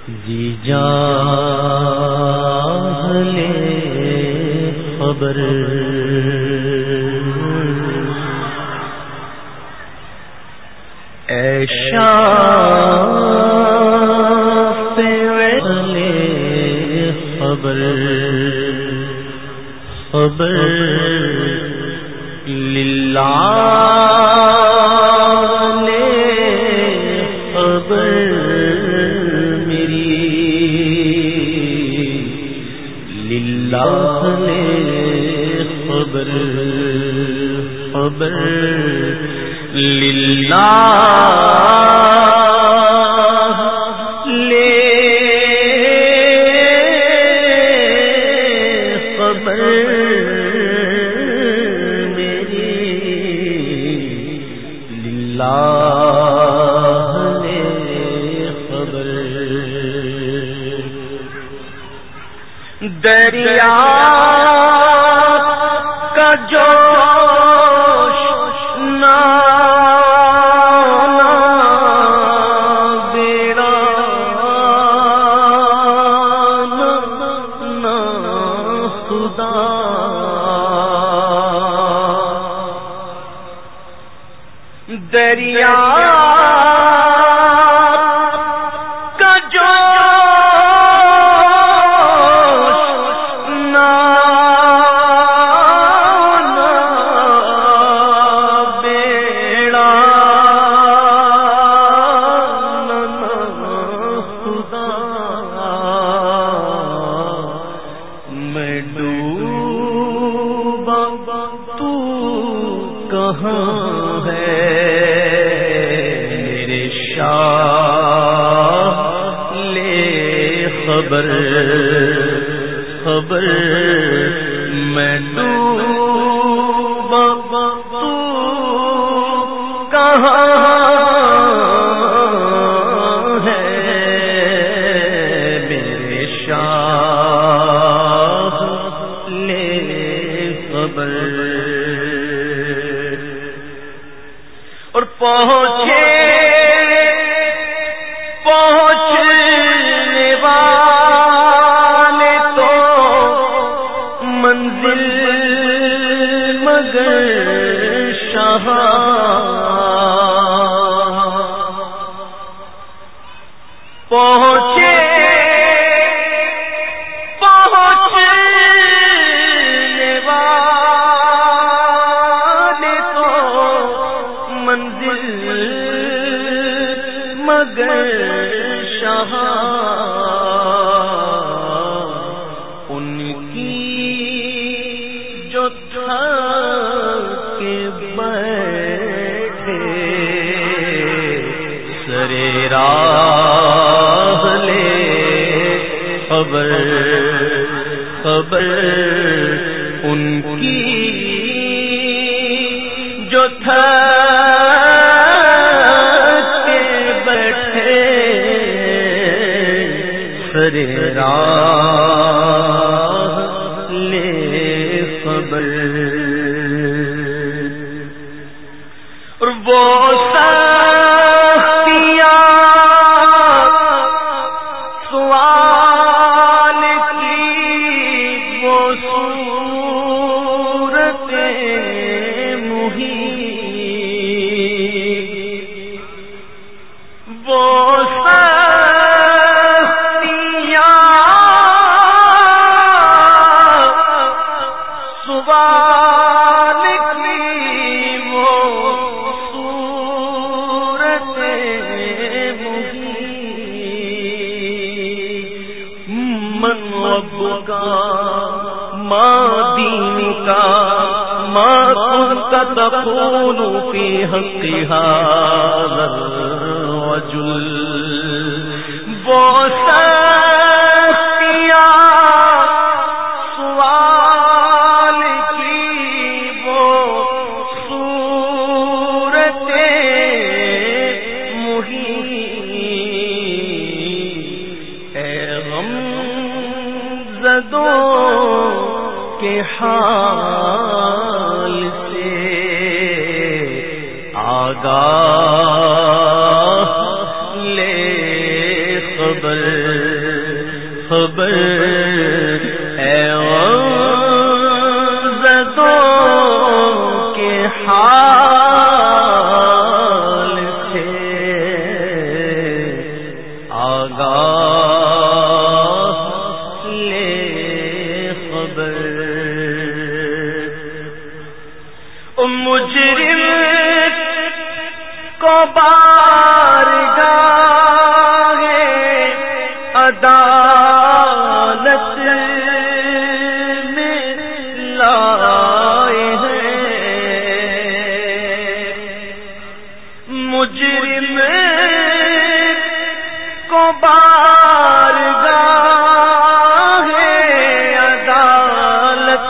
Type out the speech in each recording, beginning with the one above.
جی جاہل خبر اے شاف اہل خبر خبر للہ خبر میری للہ خبر خبر للہ خبر دریا کا جوش نہ بیڑا نہ خدا دریا کہاں ہے میرے شاہ لے خبر خبر میں ڈوبا تو کہاں ہے میرے شاہ لے خبر اور پہنچنے والے تو منزل مگر شاہ پہنچنے والے تو منزل مگر شاہ ان کی جو تھا کہ بیٹھے سرے راہ لے خبر خبر ان کی جو تھا سرے راہ لے خبر اور وہ سختیاں سوال کی وہ صورتیں محیط وہ ما دینک ما كنت تقول في حق هذا الرجل وہ سختیاں سوال کی وہ صورتیں محیط اے غم زدوں کے حال سے آگاہ لے خبر خبر اے غمزدوں کے حال سے آگاہ لے خبر مجرم کو بارگاہ عدالت میں لائے ہیں مجرم کو بارگاہ عدالت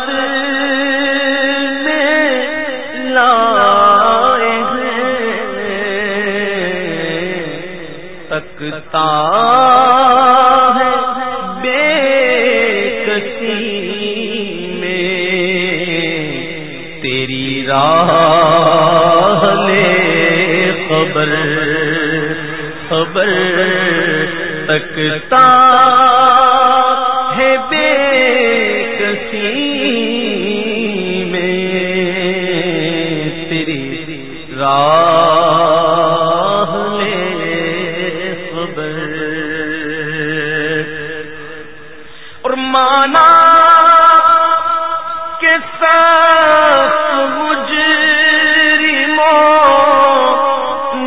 میں لائے تکتا ہے بے کسی میں تیری راہ لے خبر خبر تکتا ہے بے کسی میں تیری راہ لے اور مانا کہ سخت مجرموں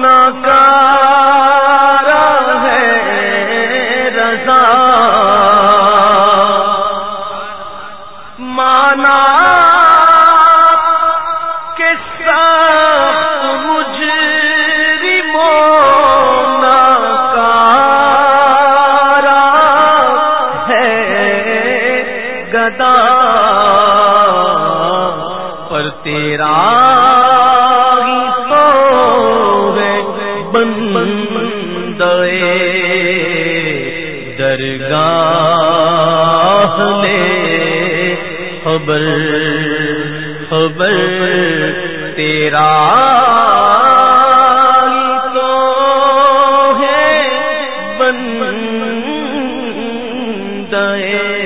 ناکارہ ہے رضا مانا کہ سخت مجرموں گدا پر تیرا ہی تو ہے بندے درگاہ لے خبر خبر تیرا ہی تو ہے بندے